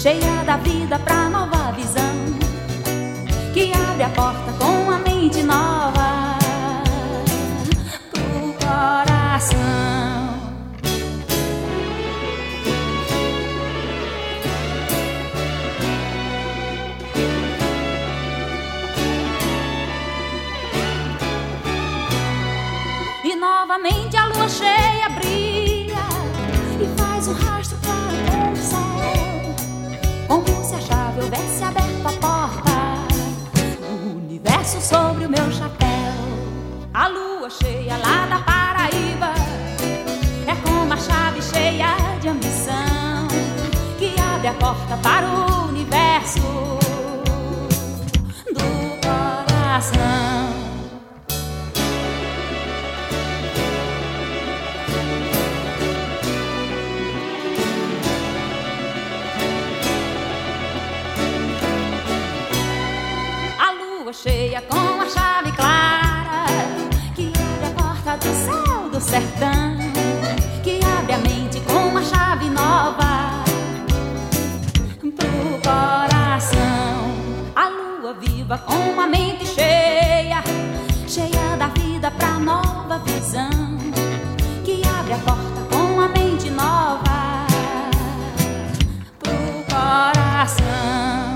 cheia da vida pra nova visão, que abre a porta com a mente nova pro coração. E novamente a lua cheia brilha e faz um rastro claro pelo céu, como se a chave houvesse aberto a porta do universo sobre o meu chapéu. A lua cheia lá da Paraíba é como a chave cheia de ambição, que abre a porta para o universo do coração. Cheia com a chave clara, que abre a porta do céu do sertão, que abre a mente com a chave nova pro coração. A lua viva com a mente cheia, cheia da vida pra nova visão, que abre a porta com a mente nova pro coração.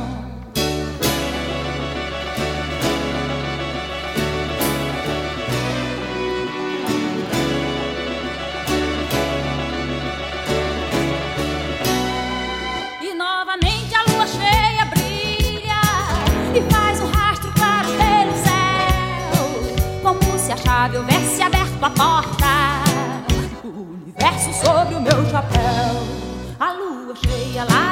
Se a chave houvesse aberto a porta, o universo sobre o meu chapéu. A lua cheia lá